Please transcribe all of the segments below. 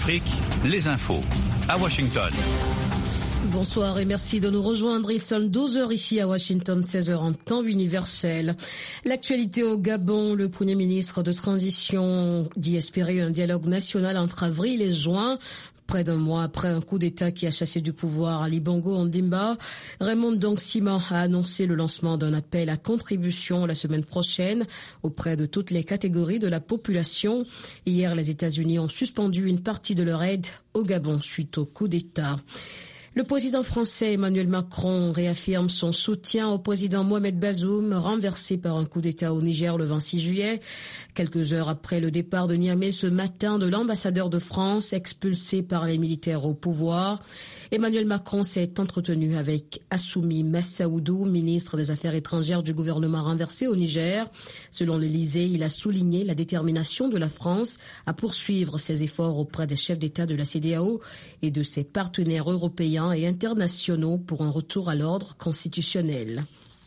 Afrique, les infos à Washington. Bonsoir et merci de nous rejoindre. Il sonne 12h ici à Washington, 16h en temps universel. L'actualité au Gabon, le Premier ministre de transition dit espérer un dialogue national entre avril et juin. Près d'un mois après un coup d'État qui a chassé du pouvoir Ali Bongo Ondimba, Raymond Dongsima a annoncé le lancement d'un appel à contribution la semaine prochaine auprès de toutes les catégories de la population. Hier, les États-Unis ont suspendu une partie de leur aide au Gabon suite au coup d'État. Le président français Emmanuel Macron réaffirme son soutien au président Mohamed Bazoum, renversé par un coup d'État au Niger le 26 juillet. Quelques heures après le départ de Niamey ce matin de l'ambassadeur de France, expulsé par les militaires au pouvoir, Emmanuel Macron s'est entretenu avec Assoumi Massaoudou, ministre des Affaires étrangères du gouvernement renversé au Niger. Selon l'Élysée, il a souligné la détermination de la France à poursuivre ses efforts auprès des chefs d'État de la CEDEAO et de ses partenaires européens et internationaux pour un retour à l'ordre constitutionnel.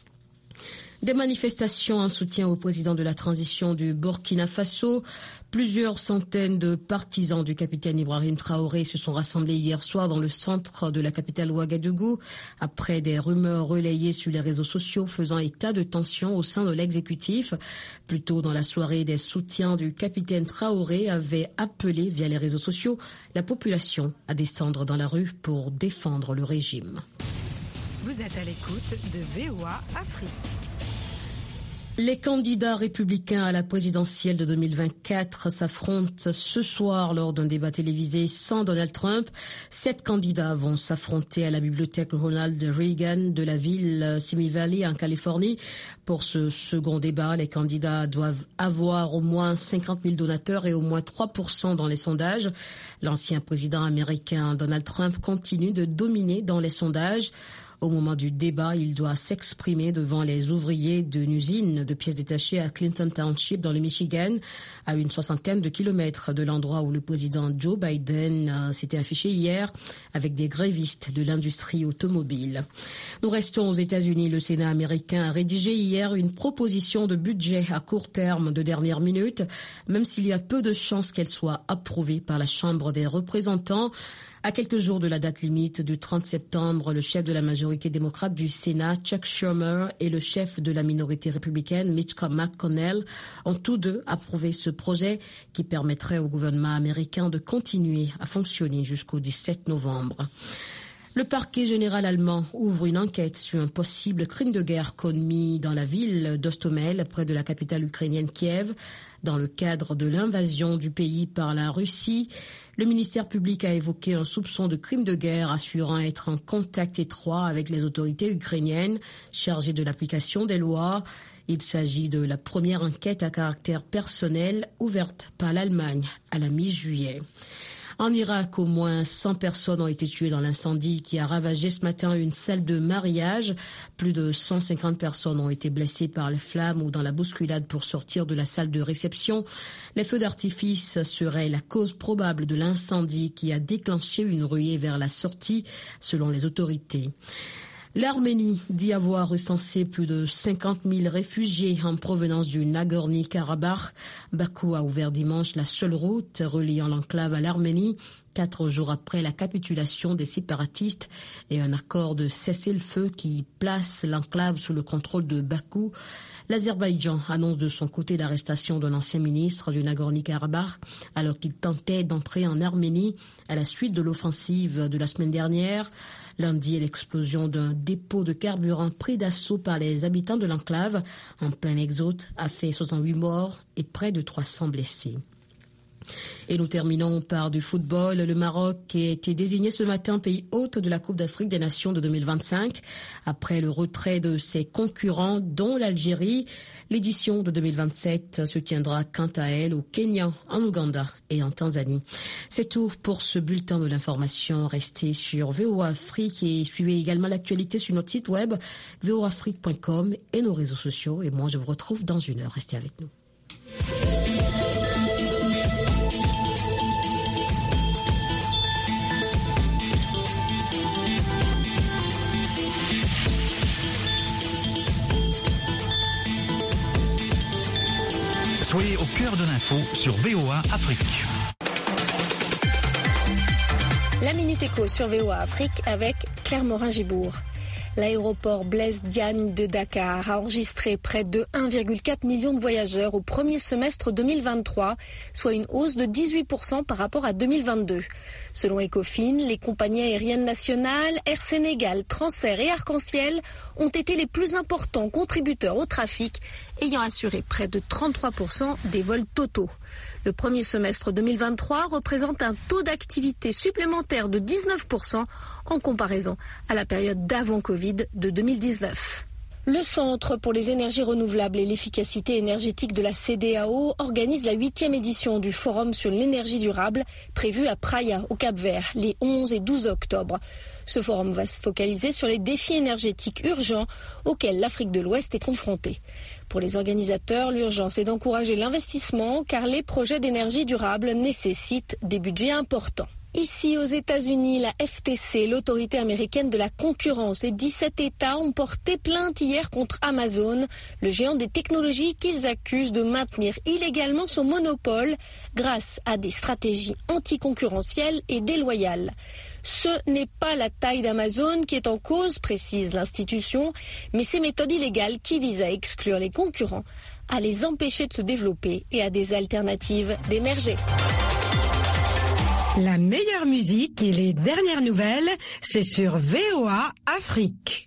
Des manifestations en soutien au président de la transition du Burkina Faso. Plusieurs centaines de partisans du capitaine Ibrahim Traoré se sont rassemblés hier soir dans le centre de la capitale Ouagadougou après des rumeurs relayées sur les réseaux sociaux faisant état de tensions au sein de l'exécutif. Plus tôt dans la soirée, des soutiens du capitaine Traoré avaient appelé via les réseaux sociaux la population à descendre dans la rue pour défendre le régime. Vous êtes à l'écoute de VOA Afrique. Les candidats républicains à la présidentielle de 2024 s'affrontent ce soir lors d'un débat télévisé sans Donald Trump. 7 candidats vont s'affronter à la bibliothèque Ronald Reagan de la ville Simi Valley en Californie. Pour ce second débat, les candidats doivent avoir au moins 50 000 donateurs et au moins 3% dans les sondages. L'ancien président américain Donald Trump continue de dominer dans les sondages. Au moment du débat, il doit s'exprimer devant les ouvriers d'une usine de pièces détachées à Clinton Township dans le Michigan, à une soixantaine de kilomètres de l'endroit où le président Joe Biden s'était affiché hier avec des grévistes de l'industrie automobile. Nous restons aux États-Unis. Le Sénat américain a rédigé hier une proposition de budget à court terme de dernière minute, même s'il y a peu de chances qu'elle soit approuvée par la Chambre des représentants. À quelques jours de la date limite du 30 septembre, le chef de la majorité démocrate du Sénat, Chuck Schumer, et le chef de la minorité républicaine, Mitch McConnell, ont tous deux approuvé ce projet qui permettrait au gouvernement américain de continuer à fonctionner jusqu'au 17 novembre. Le parquet général allemand ouvre une enquête sur un possible crime de guerre commis dans la ville d'Ostomel, près de la capitale ukrainienne Kiev, dans le cadre de l'invasion du pays par la Russie. Le ministère public a évoqué un soupçon de crime de guerre, assurant être en contact étroit avec les autorités ukrainiennes chargées de l'application des lois. Il s'agit de la première enquête à caractère personnel ouverte par l'Allemagne à la mi-juillet. En Irak, au moins 100 personnes ont été tuées dans l'incendie qui a ravagé ce matin une salle de mariage. Plus de 150 personnes ont été blessées par les flammes ou dans la bousculade pour sortir de la salle de réception. Les feux d'artifice seraient la cause probable de l'incendie qui a déclenché une ruée vers la sortie, selon les autorités. L'Arménie dit avoir recensé plus de 50 000 réfugiés en provenance du Nagorno-Karabakh. Bakou a ouvert dimanche la seule route reliant l'enclave à l'Arménie, 4 jours après la capitulation des séparatistes et un accord de cessez-le-feu qui place l'enclave sous le contrôle de Bakou. L'Azerbaïdjan annonce de son côté l'arrestation d'un ancien ministre du Nagorno-Karabakh alors qu'il tentait d'entrer en Arménie à la suite de l'offensive de la semaine dernière. Lundi, l'explosion d'un dépôt de carburant pris d'assaut par les habitants de l'enclave en plein exode a fait 68 morts et près de 300 blessés. Et nous terminons par du football. Le Maroc a été désigné ce matin pays hôte de la Coupe d'Afrique des Nations de 2025. Après le retrait de ses concurrents, dont l'Algérie, l'édition de 2027 se tiendra quant à elle au Kenya, en Ouganda et en Tanzanie. C'est tout pour ce bulletin de l'information. Restez sur VOA Afrique et suivez également l'actualité sur notre site web voafrique.com et nos réseaux sociaux. Et moi, je vous retrouve dans une heure. Restez avec nous. Soyez au cœur de l'info sur VOA Afrique. La Minute Éco sur VOA Afrique avec Claire Morin-Gibourg. L'aéroport Blaise Diagne de Dakar a enregistré près de 1,4 million de voyageurs au premier semestre 2023, soit une hausse de 18% par rapport à 2022. Selon Ecofin, les compagnies aériennes nationales, Air Sénégal, Transair et Arc-en-Ciel ont été les plus importants contributeurs au trafic, ayant assuré près de 33% des vols totaux. Le premier semestre 2023 représente un taux d'activité supplémentaire de 19% en comparaison à la période d'avant Covid de 2019. Le Centre pour les énergies renouvelables et l'efficacité énergétique de la CEDEAO organise la 8e édition du Forum sur l'énergie durable prévu à Praia, au Cap-Vert, les 11 et 12 octobre. Ce forum va se focaliser sur les défis énergétiques urgents auxquels l'Afrique de l'Ouest est confrontée. Pour les organisateurs, l'urgence est d'encourager l'investissement car les projets d'énergie durable nécessitent des budgets importants. Ici, aux États-Unis, la FTC, l'autorité américaine de la concurrence, et 17 États ont porté plainte hier contre Amazon, le géant des technologies qu'ils accusent de maintenir illégalement son monopole grâce à des stratégies anticoncurrentielles et déloyales. Ce n'est pas la taille d'Amazon qui est en cause, précise l'institution, mais ses méthodes illégales qui visent à exclure les concurrents, à les empêcher de se développer et à des alternatives d'émerger. La meilleure musique et les dernières nouvelles, c'est sur VOA Afrique.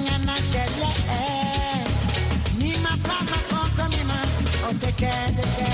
Together.